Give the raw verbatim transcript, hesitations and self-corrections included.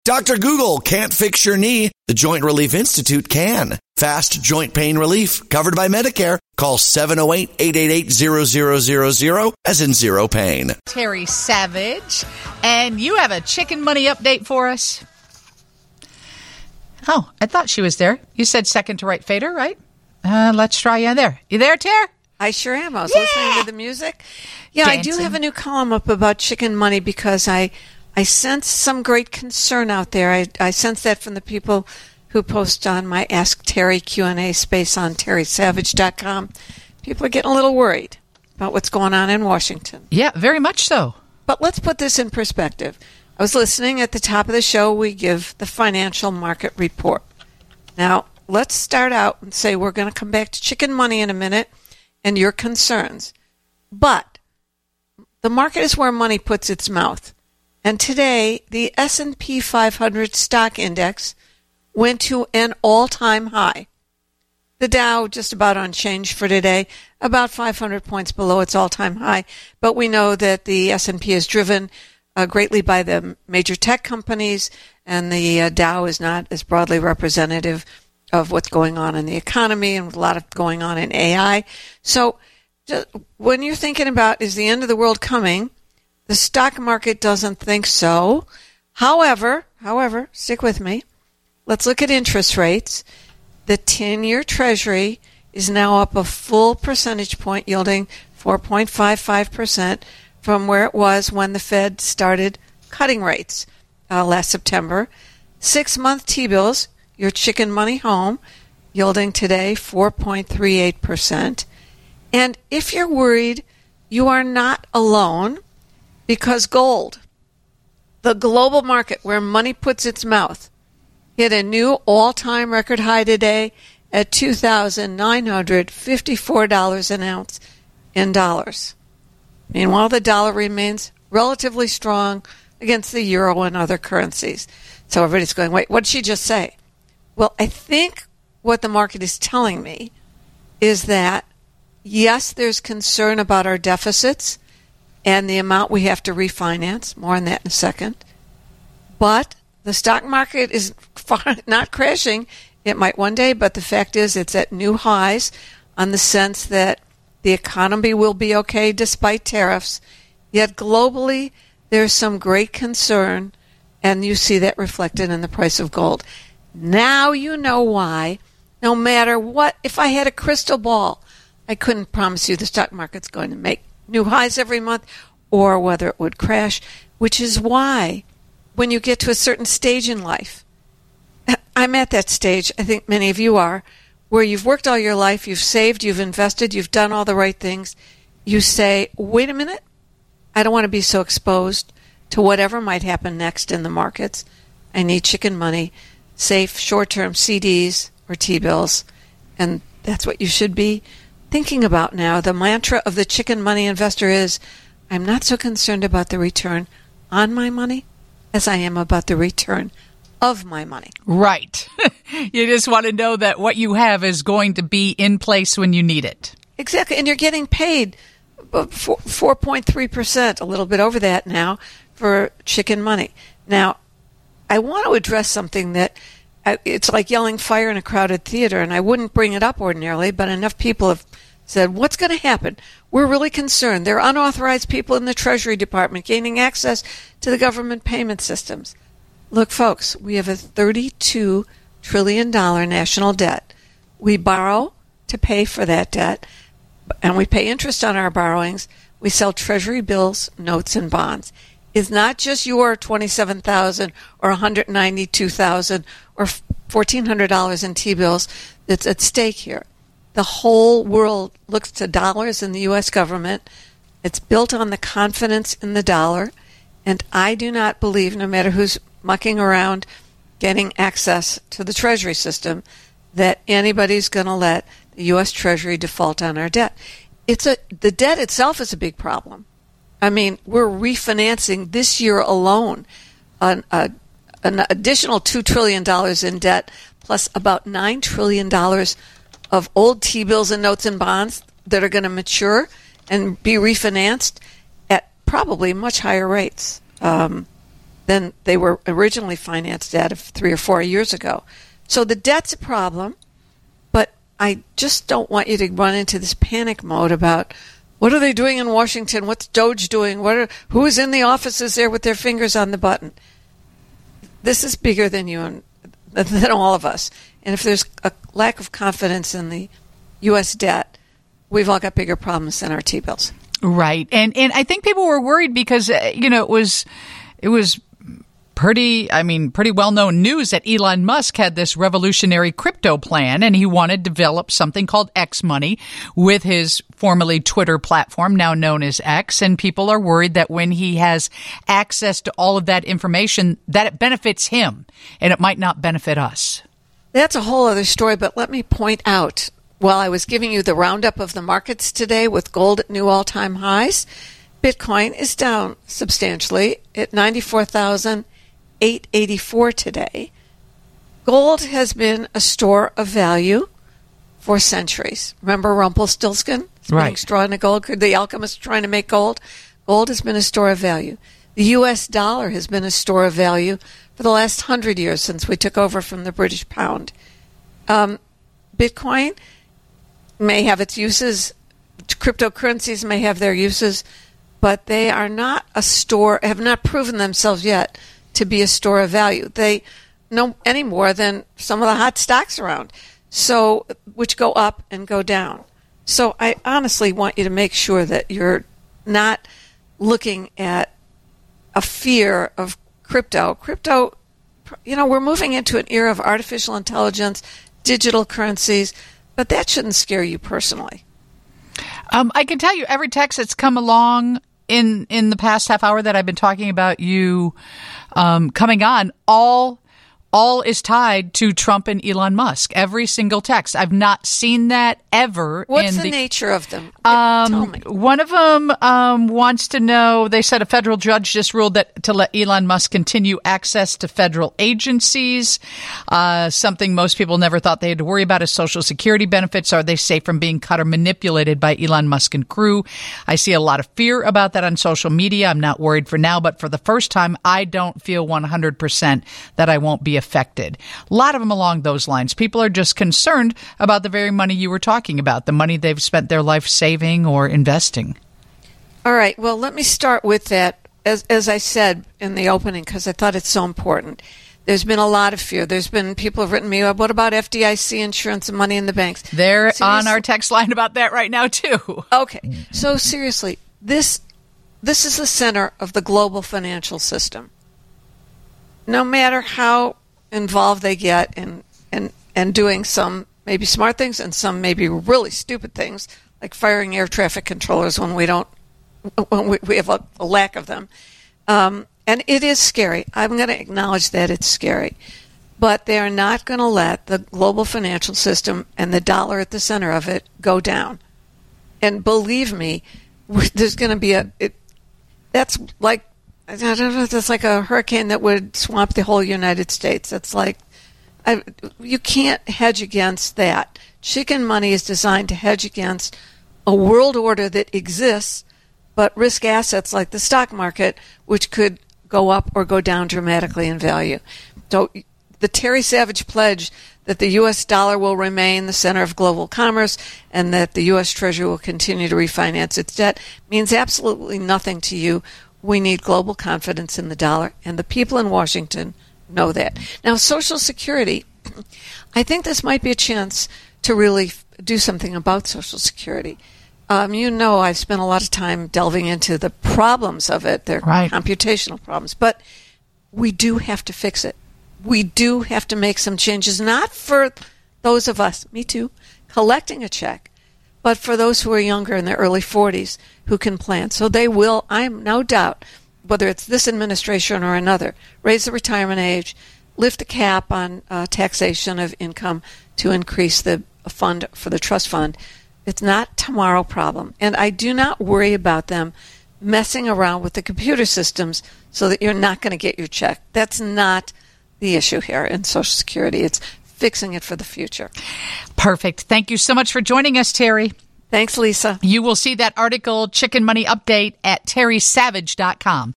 Doctor Google can't fix your knee. The Joint Relief Institute can. Fast joint pain relief covered by Medicare. Call seven oh eight, eight eight eight, zero zero zero zero as in zero pain. Terry Savage, and you have a chicken money update for us? Oh, I thought she was there. You said second to right fader, right? Uh, let's try you there. You there, Ter? I sure am. I was Yeah! listening to the music. Yeah, I do Dancing. have a new column up about chicken money because I I sense some great concern out there. I, I sense that from the people who post on my Ask Terry Q and A space on terry savage dot com. People are getting a little worried about what's going on in Washington. Yeah, very much so. But let's put this in perspective. I was listening at the top of the show. We give the financial market report. Now, let's start out and say we're going to come back to chicken money in a minute and your concerns. But the market is where money puts its mouth. And today, the S and P five hundred stock index went to an all-time high. The Dow just about unchanged for today, about five hundred points below its all-time high. But we know that the S and P is driven uh, greatly by the major tech companies, and the uh, Dow is not as broadly representative of what's going on in the economy and a lot of going on in A I. So just, when you're thinking about, is the end of the world coming? The stock market doesn't think so. However, however, stick with me. Let's look at interest rates. The ten-year Treasury is now up a full percentage point, yielding four point five five percent from where it was when the Fed started cutting rates uh, last September. Six-month T-bills, your chicken money home, yielding today four point three eight percent. And if you're worried, you are not alone. Because gold, the global market where money puts its mouth, hit a new all-time record high today at two thousand nine hundred fifty-four dollars an ounce in dollars. Meanwhile, the dollar remains relatively strong against the euro and other currencies. So everybody's going, wait, what did she just say? Well, I think what the market is telling me is that, yes, there's concern about our deficits and the amount we have to refinance. More on that in a second. But the stock market is far, not crashing. It might one day, but the fact is it's at new highs on the sense that the economy will be okay despite tariffs. Yet globally, there's some great concern, and you see that reflected in the price of gold. Now you know why, no matter what, if I had a crystal ball, I couldn't promise you the stock market's going to make new highs every month, or whether it would crash, which is why when you get to a certain stage in life, I'm at that stage, I think many of you are, where you've worked all your life, you've saved, you've invested, you've done all the right things. You say, wait a minute, I don't want to be so exposed to whatever might happen next in the markets. I need chicken money, safe short-term C Ds or T-bills, and that's what you should be thinking about now. The mantra of the chicken money investor is, I'm not so concerned about the return on my money as I am about the return of my money. Right. You just want to know that what you have is going to be in place when you need it. Exactly. And you're getting paid four point three percent, a little bit over that now, for chicken money. Now, I want to address something that it's like yelling fire in a crowded theater, and I wouldn't bring it up ordinarily, but enough people have said, what's going to happen? We're really concerned. There are unauthorized people in the Treasury Department gaining access to the government payment systems. Look, folks, we have a thirty-two trillion dollars national debt. We borrow to pay for that debt, and we pay interest on our borrowings. We sell Treasury bills, notes, and bonds. It's not just your twenty-seven thousand dollars or one hundred ninety-two thousand dollars or fourteen hundred dollars in T-bills that's at stake here. The whole world looks to dollars in the U S government. It's built on the confidence in the dollar, and I do not believe, no matter who's mucking around getting access to the Treasury system, that anybody's going to let the U S Treasury default on our debt. It's a the debt itself is a big problem. I mean, we're refinancing this year alone an, uh, an additional two trillion dollars in debt, plus about nine trillion dollars of old T-bills and notes and bonds that are going to mature and be refinanced at probably much higher rates. Um, than they were originally financed at three or four years ago. So the debt's a problem, but I just don't want you to run into this panic mode about what are they doing in Washington? What's Doge doing? What are, who is in the offices there with their fingers on the button? This is bigger than you and than all of us. And if there's a lack of confidence in the U S debt, we've all got bigger problems than our T-bills. Right. And and I think people were worried because, uh, you know, it was it was pretty, I mean, pretty well-known news that Elon Musk had this revolutionary crypto plan, and he wanted to develop something called X Money with his formerly Twitter platform, now known as X. And people are worried that when he has access to all of that information, that it benefits him and it might not benefit us. That's a whole other story, but let me point out, while I was giving you the roundup of the markets today with gold at new all-time highs, Bitcoin is down substantially at ninety-four thousand eight hundred eighty-four today. Gold has been a store of value for centuries. Remember Rumpelstiltskin? Right. Being straw in a gold, the alchemist trying to make gold? Gold has been a store of value. The U S dollar has been a store of value for the last hundred years since we took over from the British pound. Um, Bitcoin may have its uses, cryptocurrencies may have their uses, but they are not a store, have not proven themselves yet to be a store of value. They no any more than some of the hot stocks around, so which go up and go down. So I honestly want you to make sure that you're not looking at a fear of crypto. Crypto, you know, we're moving into an era of artificial intelligence, digital currencies, but that shouldn't scare you personally. Um, I can tell you every text that's come along in in the past half hour that I've been talking about you um, coming on, all all is tied to Trump and Elon Musk. Every single text. I've not seen that ever. What's in the, the nature of them? Um, Tell me. One of them um, wants to know, they said a federal judge just ruled that to let Elon Musk continue access to federal agencies. Uh, something most people never thought they had to worry about is Social Security benefits. Are they safe from being cut or manipulated by Elon Musk and crew? I see a lot of fear about that on social media. I'm not worried for now, but for the first time, I don't feel one hundred percent that I won't be affected. A lot of them along those lines. People are just concerned about the very money you were talking about, the money they've spent their life saving or investing. All right. Well, let me start with that, as as I said in the opening, because I thought it's so important. There's been a lot of fear. There's been people have written me, what about F D I C insurance and money in the banks? They're seriously? on our text line about that right now, too. Okay. So seriously, this this is the center of the global financial system. No matter how involved they get in, in, in doing some maybe smart things and some maybe really stupid things, like firing air traffic controllers when we don't, when we, we have a, a lack of them. Um, and it is scary. I'm going to acknowledge that it's scary. But they are not going to let the global financial system and the dollar at the center of it go down. And believe me, there's going to be a, it, that's like, I don't know, that's like a hurricane that would swamp the whole United States. That's like, I, you can't hedge against that. Chicken money is designed to hedge against a world order that exists, but risk assets like the stock market, which could go up or go down dramatically in value. So the Terry Savage pledge that the U S dollar will remain the center of global commerce and that the U S Treasury will continue to refinance its debt means absolutely nothing to you. We need global confidence in the dollar, and the people in Washington know that. Now, Social Security, I think this might be a chance to really do something about Social Security. Um, you know, I've spent a lot of time delving into the problems of it. They're right. computational problems, but we do have to fix it. We do have to make some changes, not for those of us, me too, collecting a check, but for those who are younger in their early forties who can plan. So they will, I am no doubt, whether it's this administration or another, raise the retirement age, lift the cap on uh, taxation of income to increase the fund for the trust fund. It's not tomorrow problem. And I do not worry about them messing around with the computer systems so that you're not going to get your check. That's not the issue here in Social Security. It's fixing it for the future. Perfect. Thank you so much for joining us, Terry. Thanks, Lisa. You will see that article, Chicken Money Update, at terry savage dot com.